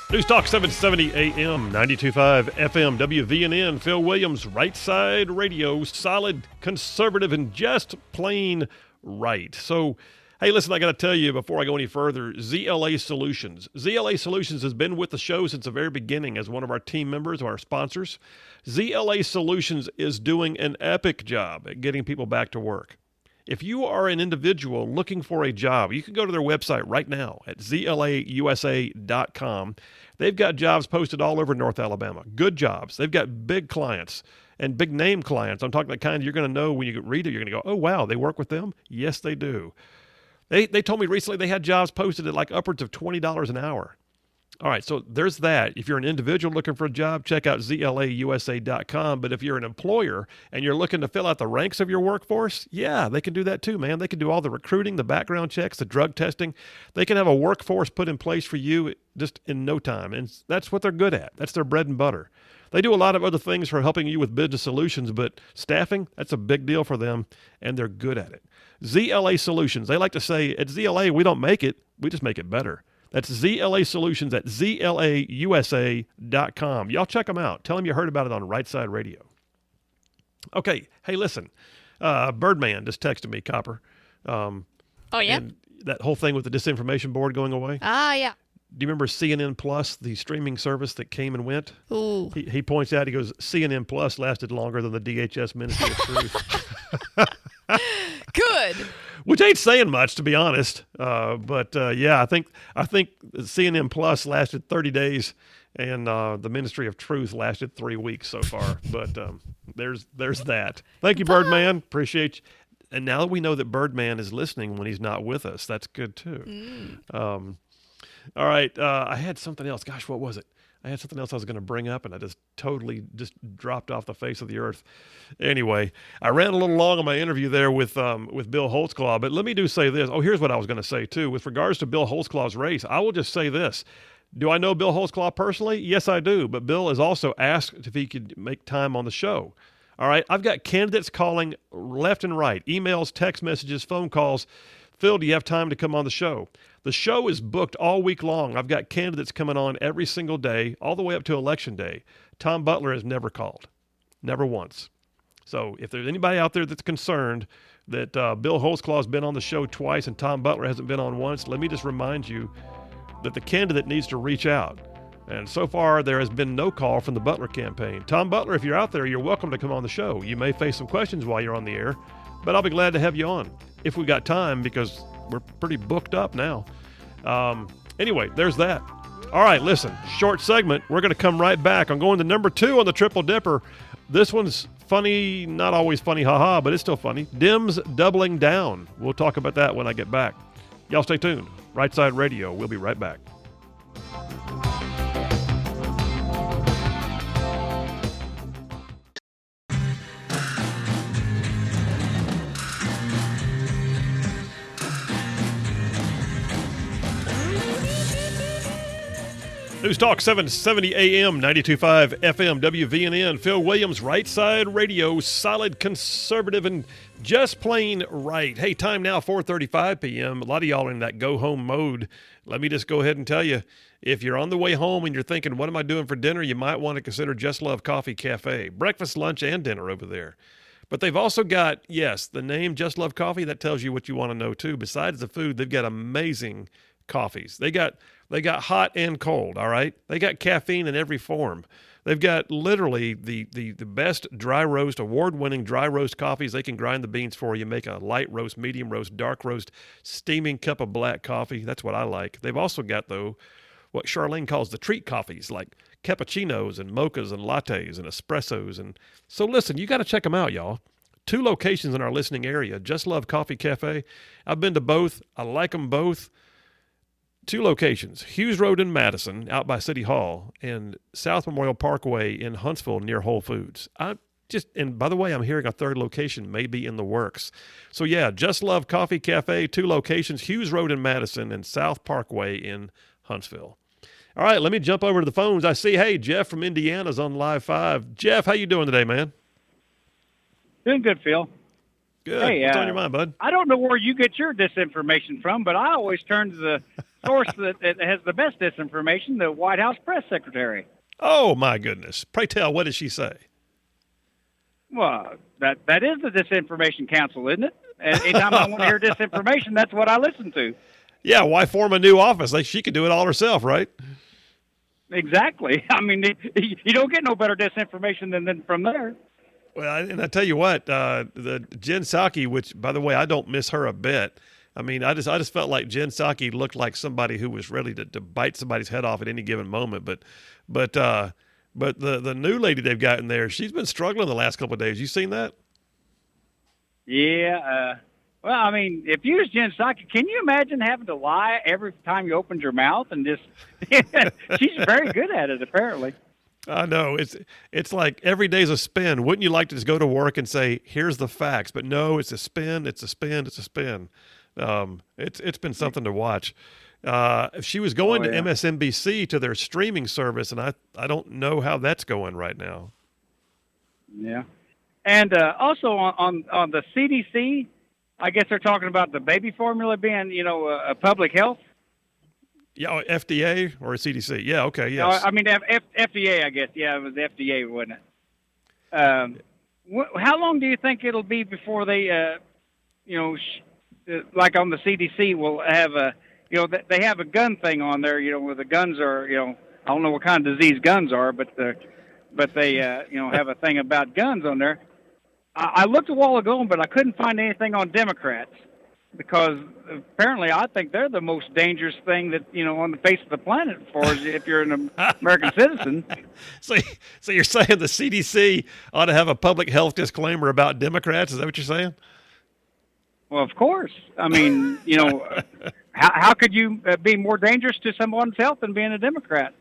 News Talk 770 AM, 92.5 FM, WVNN, Phil Williams, Right Side Radio, solid, conservative, and just plain right. So, hey, listen, I got to tell you before I go any further, ZLA Solutions. ZLA Solutions has been with the show since the very beginning as one of our team members, our sponsors. ZLA Solutions is doing an epic job at getting people back to work. If you are an individual looking for a job, you can go to their website right now at zlausa.com. They've got jobs posted all over North Alabama. Good jobs. They've got big clients and big name clients. I'm talking the kind you're going to know when you read it. You're going to go, oh, wow, they work with them? Yes, they do. They told me recently they had jobs posted at like upwards of $20 an hour. All right, so there's that. If you're an individual looking for a job, check out zlausa.com. But if you're an employer and you're looking to fill out the ranks of your workforce, yeah, they can do that too, man. They can do all the recruiting, the background checks, the drug testing. They can have a workforce put in place for you just in no time. And that's what they're good at. That's their bread and butter. They do a lot of other things for helping you with business solutions, but staffing, that's a big deal for them, and they're good at it. ZLA Solutions. They like to say, at ZLA, we don't make it, we just make it better. That's ZLA Solutions at zlausa.com. Y'all check them out. Tell them you heard about it on Right Side Radio. Okay, hey, listen. Birdman just texted me, Copper. Oh, yeah? And that whole thing with the disinformation board going away. Ah, yeah. Do you remember CNN Plus, the streaming service that came and went? Ooh. He points out, he goes, CNN Plus lasted longer than the DHS Ministry of Truth. Good. Which ain't saying much, to be honest. But I think CNN Plus lasted 30 days, and the Ministry of Truth lasted 3 weeks so far. But there's that. Thank you, Birdman. Appreciate you. And now that we know that Birdman is listening when he's not with us, that's good too. All right. I had something else. Gosh, what was it? I had something else I was going to bring up, and I just totally dropped off the face of the earth. Anyway, I ran a little long on my interview there with Bill Holtzclaw, but let me say this. Oh, here's what I was going to say, too. With regards to Bill Holtzclaw's race, I will just say this. Do I know Bill Holtzclaw personally? Yes, I do. But Bill has also asked if he could make time on the show. All right? I've got candidates calling left and right, emails, text messages, phone calls. Phil, do you have time to come on the show? The show is booked all week long. I've got candidates coming on every single day, all the way up to Election Day. Tom Butler has never called. Never once. So if there's anybody out there that's concerned that Bill Holtzclaw has been on the show twice and Tom Butler hasn't been on once, let me just remind you that the candidate needs to reach out. And so far, there has been no call from the Butler campaign. Tom Butler, if you're out there, you're welcome to come on the show. You may face some questions while you're on the air, but I'll be glad to have you on if we got time, because we're pretty booked up now. Anyway, there's that. All right, listen, short segment. We're going to come right back. I'm going to number 2 on the Triple Dipper. This one's funny, not always funny, haha, but it's still funny. Dems doubling down. We'll talk about that when I get back. Y'all stay tuned. Right Side Radio. We'll be right back. News Talk 770 AM, 92.5 FM, WVNN. Phil Williams, Right Side Radio, solid, conservative, and just plain right. Hey, time now, 4:35 p.m. A lot of y'all are in that go-home mode. Let me just go ahead and tell you, if you're on the way home and you're thinking, what am I doing for dinner, you might want to consider Just Love Coffee Cafe. Breakfast, lunch, and dinner over there. But they've also got, yes, the name Just Love Coffee, that tells you what you want to know too. Besides the food, they've got amazing coffees. They got hot and cold, all right? They got caffeine in every form. They've got literally the best dry roast, award-winning dry roast coffees. They can grind the beans for you, make a light roast, medium roast, dark roast, steaming cup of black coffee. That's what I like. They've also got, though, what Charlene calls the treat coffees, like cappuccinos and mochas and lattes and espressos. And so listen, you got to check them out, y'all. 2 locations in our listening area, Just Love Coffee Cafe. I've been to both. I like them both. 2 locations, Hughes Road in Madison, out by City Hall, and South Memorial Parkway in Huntsville near Whole Foods. And by the way, I'm hearing a 3rd location may be in the works. So yeah, Just Love Coffee Cafe, 2 locations, Hughes Road in Madison and South Parkway in Huntsville. All right, let me jump over to the phones. I see, hey, Jeff from Indiana's on Live 5. Jeff, how you doing today, man? Doing good, Phil. Good. Hey, what's on your mind, bud? I don't know where you get your disinformation from, but I always turn to the source that has the best disinformation, the White House press secretary. Oh, my goodness. Pray tell, what did she say? Well, that is the Disinformation Council, isn't it? And anytime I want to hear disinformation, that's what I listen to. Yeah, why form a new office? Like, she could do it all herself, right? Exactly. I mean, you don't get no better disinformation than from there. Well, and I tell you what, the Jen Psaki, which, by the way, I don't miss her a bit. I mean, I just felt like Jen Psaki looked like somebody who was ready to bite somebody's head off at any given moment. But the new lady they've got in there, she's been struggling the last couple of days. You seen that? Yeah. Well, I mean, if you was Jen Psaki, can you imagine having to lie every time you opened your mouth and just? She's very good at it, apparently. I know it's like every day's a spin. Wouldn't you like to just go to work and say, "Here's the facts"? But no, it's a spin. It's a spin. It's a spin. It's been something to watch. She was going to MSNBC to their streaming service, and I don't know how that's going right now. Yeah, and also on the CDC, I guess they're talking about the baby formula being, a public health. Yeah, FDA or CDC. Yeah, okay, yes. No, I mean FDA, I guess. Yeah, it was FDA, wasn't it? How long do you think it'll be before they, like on the CDC, will have a, they have a gun thing on there, where the guns are, I don't know what kind of disease guns are, but they, have a thing about guns on there. I looked a while ago, but I couldn't find anything on Democrats, because apparently I think they're the most dangerous thing that, on the face of the planet for us if you're an American citizen. So you're saying the CDC ought to have a public health disclaimer about Democrats? Is that what you're saying? Well, of course. I mean, how could you be more dangerous to someone's health than being a Democrat?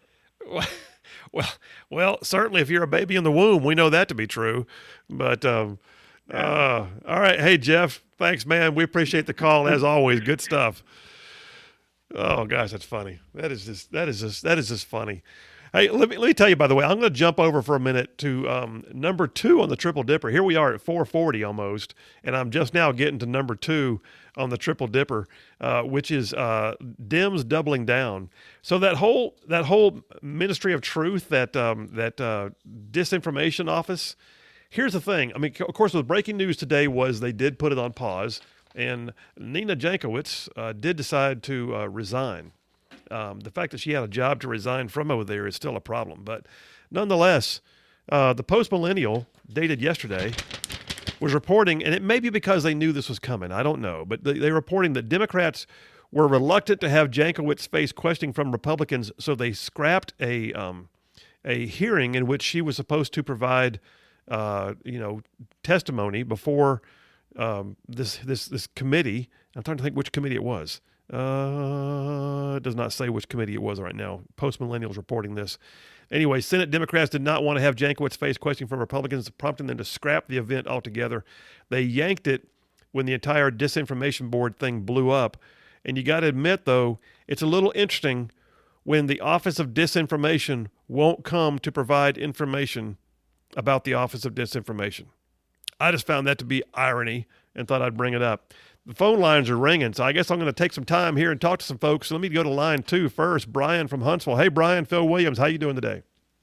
Well, certainly if you're a baby in the womb, we know that to be true. But all right, hey Jeff, thanks, man. We appreciate the call as always. Good stuff. Oh gosh, that's funny. That is just funny. Hey, let me tell you. By the way, I'm going to jump over for a minute to number 2 on the Triple Dipper. Here we are at 440 almost, and I'm just now getting to number 2 on the Triple Dipper, which is Dems doubling down. So that whole Ministry of Truth, that disinformation office. Here's the thing. I mean, of course, the breaking news today was they did put it on pause, and Nina Jankowicz did decide to resign. The fact that she had a job to resign from over there is still a problem. But nonetheless, the Post Millennial, dated yesterday, was reporting, and it may be because they knew this was coming, I don't know, but they're reporting that Democrats were reluctant to have Jankowicz face questioning from Republicans, so they scrapped a hearing in which she was supposed to provide testimony before this committee. I'm trying to think which committee it was. It does not say which committee it was right now. Post Millennials reporting this. Anyway, Senate Democrats did not want to have Jankowicz face questioning from Republicans, prompting them to scrap the event altogether. They yanked it when the entire disinformation board thing blew up. And you got to admit, though, it's a little interesting when the Office of Disinformation won't come to provide information about the Office of Disinformation. I just found that to be irony and thought I'd bring it up. The phone lines are ringing, so I guess I'm going to take some time here and talk to some folks. So let me go to line 2 first. Brian from Huntsville. Hey, Brian, Phil Williams, how you doing today?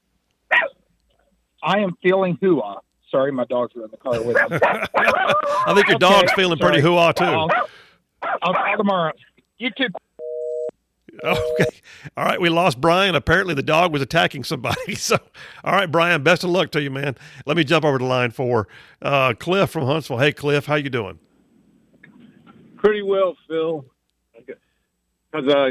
I am feeling hoo-ah. Sorry, my dogs are in the car with me. I think your dog's feeling pretty hoo-ah, too. I'll call tomorrow. You too. Okay. All right, we lost Brian. Apparently the dog was attacking somebody. So, all right, Brian, best of luck to you, man. Let me jump over to line 4. Cliff from Huntsville. Hey, Cliff, how you doing? Pretty well, Phil. Because,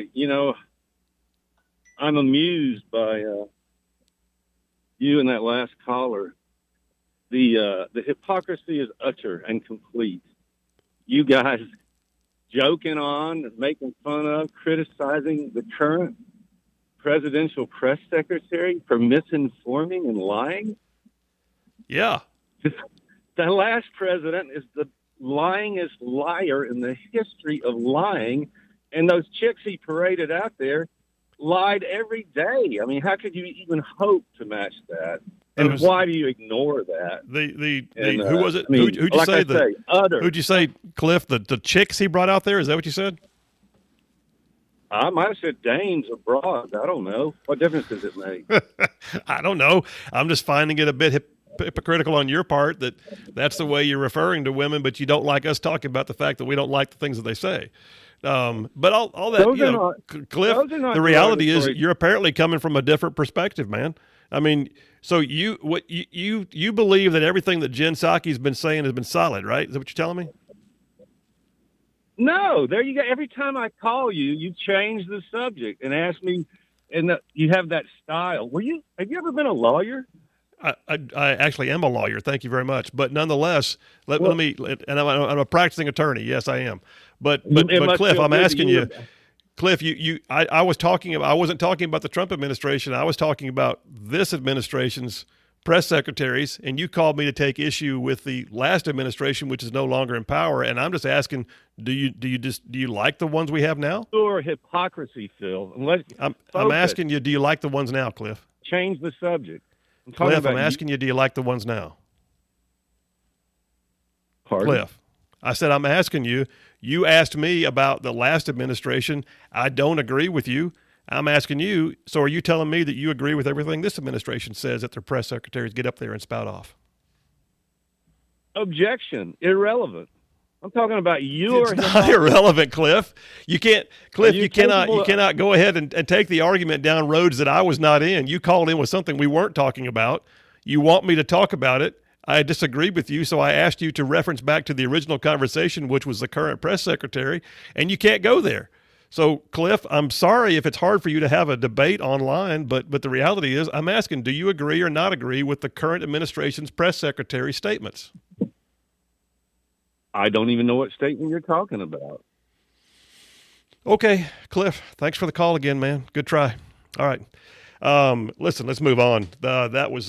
I'm amused by you and that last caller. The hypocrisy is utter and complete. You guys joking on, making fun of, criticizing the current presidential press secretary for misinforming and lying. Yeah. The last president is the lyingest liar in the history of lying, and those chicks he paraded out there lied every day. I mean, how could you even hope to match that? And why do you ignore that? Who was it? Who'd you say? Who'd you say, Cliff? The chicks he brought out there? Is that what you said? I might have said Danes or broads. I don't know. What difference does it make? I don't know. I'm just finding it a bit hypocritical on your part that that's the way you're referring to women, but you don't like us talking about the fact that we don't like the things that they say. But all that, Those you are know, Cliff, those are not the reality is derogatory. you're apparently coming from a different perspective, man. I mean, so you believe that everything that Jen Psaki's been saying has been solid, right? Is that what you're telling me? No, there you go. Every time I call you, you change the subject and ask me, and you have that style. Have you ever been a lawyer? I actually am a lawyer. Thank you very much. But nonetheless, let me. And I'm a practicing attorney. Yes, I am. But Cliff, I'm asking you, Cliff, I wasn't talking about the Trump administration. I was talking about this administration's press secretaries, and you called me to take issue with the last administration, which is no longer in power. And I'm just asking, do you like the ones we have now? Or hypocrisy, Phil. I'm asking you, do you like the ones now, Cliff? Change the subject. Cliff, I'm asking you, do you like the ones now? Pardon? Cliff, I said I'm asking you. You asked me about the last administration. I don't agree with you. I'm asking you, so are you telling me that you agree with everything this administration says that their press secretaries get up there and spout off? Objection. Irrelevant. I'm talking about you. It's not irrelevant, Cliff. You can't, Cliff. You cannot go ahead and take the argument down roads that I was not in. You called in with something we weren't talking about. You want me to talk about it. I disagreed with you, so I asked you to reference back to the original conversation, which was the current press secretary, and you can't go there. So, Cliff, I'm sorry if it's hard for you to have a debate online, but the reality is I'm asking, do you agree or not agree with the current administration's press secretary statements? I don't even know what statement you're talking about. Okay, Cliff, thanks for the call again, man. Good try. All right. Listen, let's move on. That was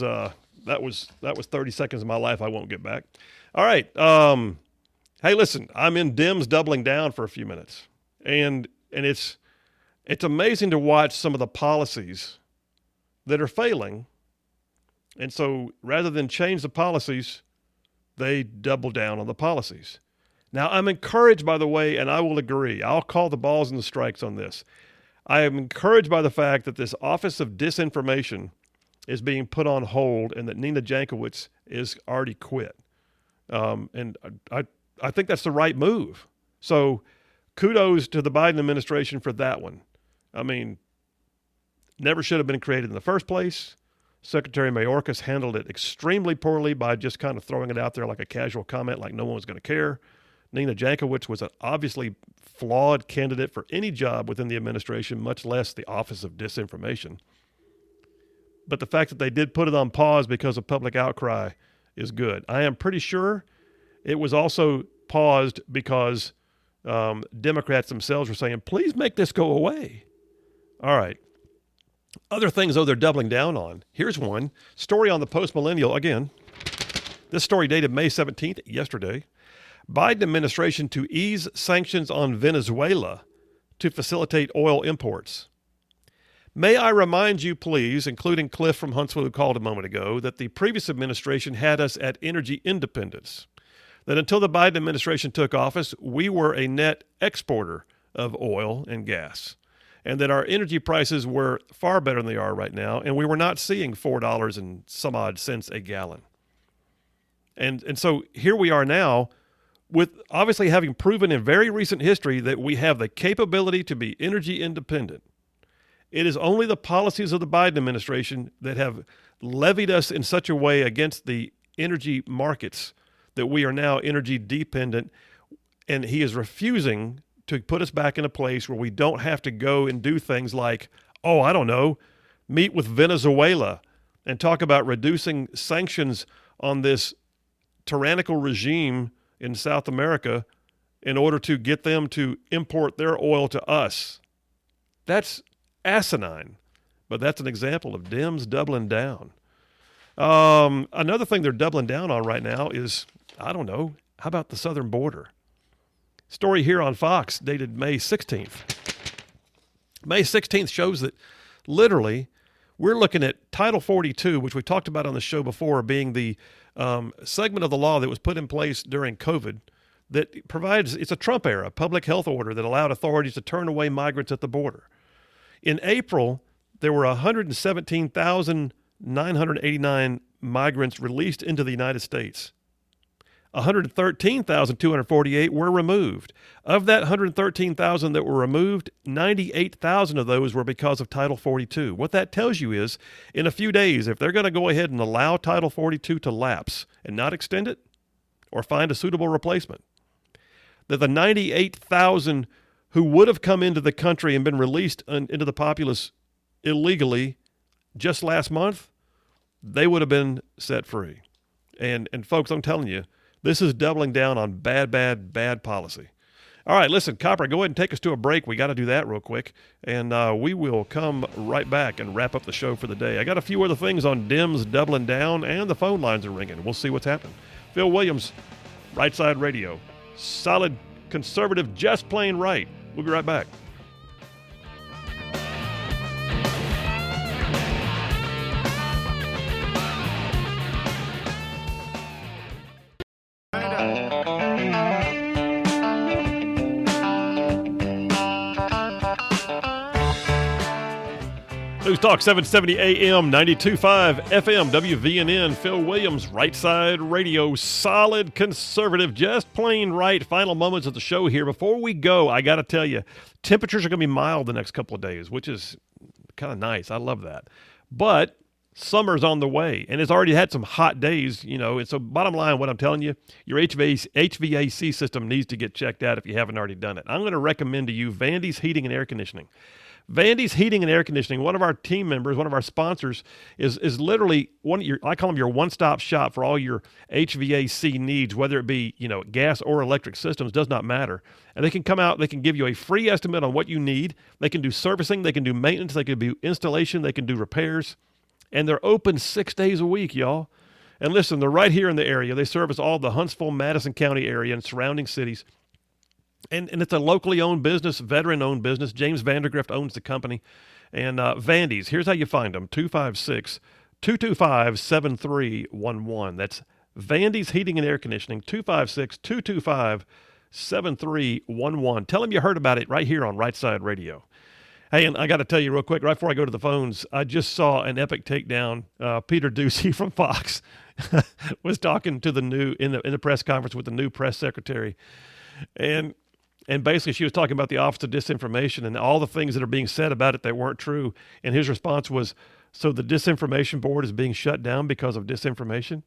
30 seconds of my life I won't get back. All right. Hey, listen, I'm in Dems doubling down for a few minutes. And it's amazing to watch some of the policies that are failing. And so rather than change the policies, they double down on the policies. Now, I'm encouraged, by the way, and I will agree. I'll call the balls and the strikes on this. I am encouraged by the fact that this Office of Disinformation is being put on hold and that Nina Jankowicz is already quit. And I think that's the right move. So kudos to the Biden administration for that one. I mean, never should have been created in the first place. Secretary Mayorkas handled it extremely poorly by just kind of throwing it out there like a casual comment, like no one was going to care. Nina Jankowicz was an obviously flawed candidate for any job within the administration, much less the Office of Disinformation. But the fact that they did put it on pause because of public outcry is good. I am pretty sure it was also paused because Democrats themselves were saying, please make this go away. All right. Other things, though, they're doubling down on. Here's one story on the Post-Millennial. Again, this story dated May 17th, yesterday. Biden administration to ease sanctions on Venezuela to facilitate oil imports. May I remind you, please, including Cliff from Huntsville who called a moment ago, that the previous administration had us at energy independence. That until the Biden administration took office, we were a net exporter of oil and gas. And that our energy prices were far better than they are right now, and we were not seeing $4 and some odd cents a gallon. And so here we are now, with obviously having proven in very recent history that we have the capability to be energy independent. It is only the policies of the Biden administration that have levied us in such a way against the energy markets that we are now energy dependent, and he is refusing to put us back in a place where we don't have to go and do things like, meet with Venezuela and talk about reducing sanctions on this tyrannical regime in South America in order to get them to import their oil to us. That's asinine, but that's an example of Dems doubling down. Another thing they're doubling down on right now is, how about the southern border? Story here on Fox dated May 16th. May 16th shows that literally we're looking at Title 42, which we talked about on the show before, being the segment of the law that was put in place during COVID that provides, it's a Trump era public health order that allowed authorities to turn away migrants at the border. In April, there were 117,989 migrants released into the United States. 113,248 were removed. Of that 113,000 that were removed, 98,000 of those were because of Title 42. What that tells you is, in a few days, if they're going to go ahead and allow Title 42 to lapse and not extend it or find a suitable replacement, that the 98,000 who would have come into the country and been released into the populace illegally just last month, they would have been set free. And folks, I'm telling you, this is doubling down on bad policy. All right, listen, Copper, go ahead and take us to a break. We got to do that real quick, and we will come right back and wrap up the show for the day. I got a few other things on Dems doubling down, and the phone lines are ringing. We'll see what's happening. Phil Williams, Right Side Radio. Solid conservative, just plain right. We'll be right back. News Talk 770 AM, 92.5 FM, WVNN, Phil Williams, Right Side Radio, solid conservative, just plain right. Final moments of the show here. Before we go, I got to tell you, temperatures are going to be mild the next couple of days, which is kind of nice. I love that. But summer's on the way, and it's already had some hot days, you know. And so bottom line, what I'm telling you, your HVAC system needs to get checked out if you haven't already done it. I'm going to recommend to you Vandy's Heating and Air Conditioning. Vandy's Heating and Air Conditioning, one of our team members, one of our sponsors, is literally I call them your one-stop shop for all your HVAC needs, whether it be, you know, gas or electric systems, does not matter. And they can come out, they can give you a free estimate on what you need. They can do servicing, they can do maintenance, they can do installation, they can do repairs. And they're open 6 days a week, y'all. And listen, they're right here in the area. They service all the Huntsville, Madison County area and surrounding cities. And it's a locally owned business, veteran-owned business. James Vandergrift owns the company. And Vandy's, here's how you find them, 256-225-7311. That's Vandy's Heating and Air Conditioning, 256-225-7311. Tell them you heard about it right here on Right Side Radio. Hey, and I got to tell you real quick, right before I go to the phones, I just saw an epic takedown. Peter Doocy from Fox was talking to in the press conference with the new press secretary. And basically, she was talking about the Office of Disinformation and all the things that are being said about it that weren't true. And his response was, so the Disinformation Board is being shut down because of disinformation?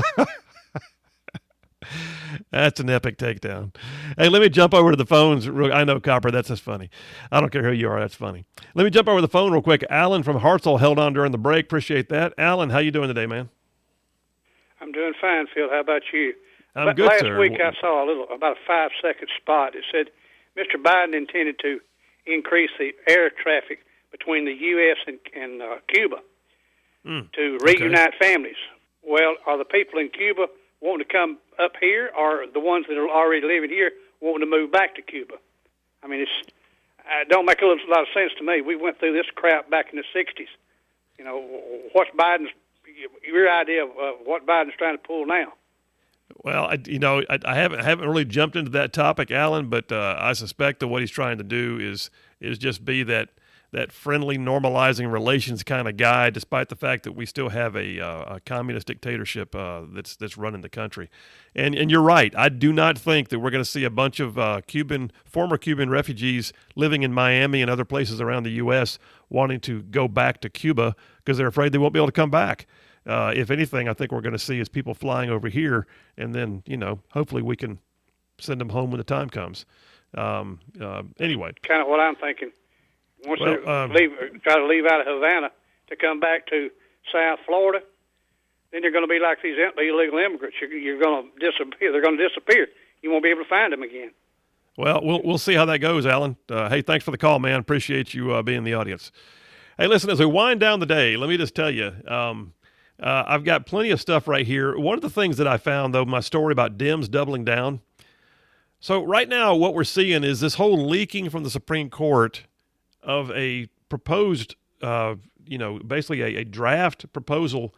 That's an epic takedown. Hey, let me jump over to the phones. I know, Copper, that's just funny. I don't care who you are. That's funny. Let me jump over the phone real quick. Alan from Hartselle held on during the break. Appreciate that. Alan, how you doing today, man? I'm doing fine, Phil. How about you? I'm good, Last sir. week I saw about a 5-second spot. It said Mr. Biden intended to increase the air traffic between the U.S. and Cuba to reunite families. Well, are the people in Cuba wanting to come up here, or the ones that are already living here wanting to move back to Cuba? I mean, it don't make a lot of sense to me. We went through this crap back in the 60s. You know, what's your idea of what Biden's trying to pull now? Well, I haven't really jumped into that topic, Alan, but I suspect that what he's trying to do is just be that friendly, normalizing relations kind of guy, despite the fact that we still have a communist dictatorship that's running the country. And you're right. I do not think that we're going to see a bunch of former Cuban refugees living in Miami and other places around the U.S. wanting to go back to Cuba because they're afraid they won't be able to come back. If anything, I think we're going to see is people flying over here, and then, you know, hopefully we can send them home when the time comes. Anyway. Kind of what I'm thinking. Once they try to leave out of Havana to come back to South Florida, then you're going to be like these illegal immigrants. You're going to disappear. They're going to disappear. You won't be able to find them again. Well, we'll see how that goes, Alan. Hey, thanks for the call, man. Appreciate you being in the audience. Hey, listen, as we wind down the day, let me just tell you, I've got plenty of stuff right here. One of the things that I found, though, my story about Dems doubling down. So right now what we're seeing is this whole leaking from the Supreme Court of a proposed, basically a draft proposal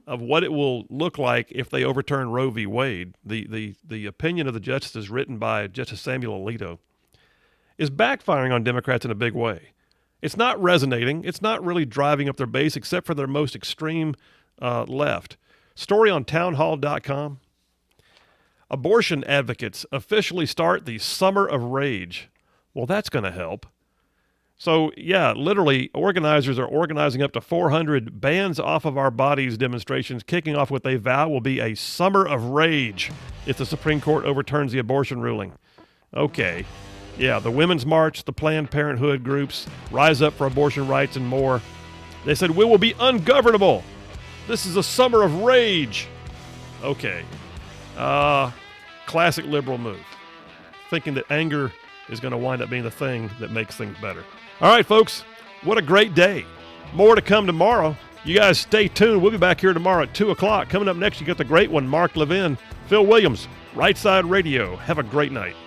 of what it will look like if they overturn Roe v. Wade, the opinion of the justices written by Justice Samuel Alito, is backfiring on Democrats in a big way. It's not resonating. It's not really driving up their base except for their most extreme left. Story on townhall.com. Abortion advocates officially start the Summer of Rage. Well, that's going to help. So, yeah, literally, organizers are organizing up to 400 Bands Off of Our Bodies demonstrations, kicking off what they vow will be a summer of rage if the Supreme Court overturns the abortion ruling. Okay. Yeah, the Women's March, the Planned Parenthood groups, Rise Up for Abortion Rights, and more. They said, we will be ungovernable. This is a summer of rage. Okay. Classic liberal move. Thinking that anger is going to wind up being the thing that makes things better. All right, folks, what a great day. More to come tomorrow. You guys stay tuned. We'll be back here tomorrow at 2 o'clock. Coming up next, you got the great one, Mark Levin, Phil Williams, Right Side Radio. Have a great night.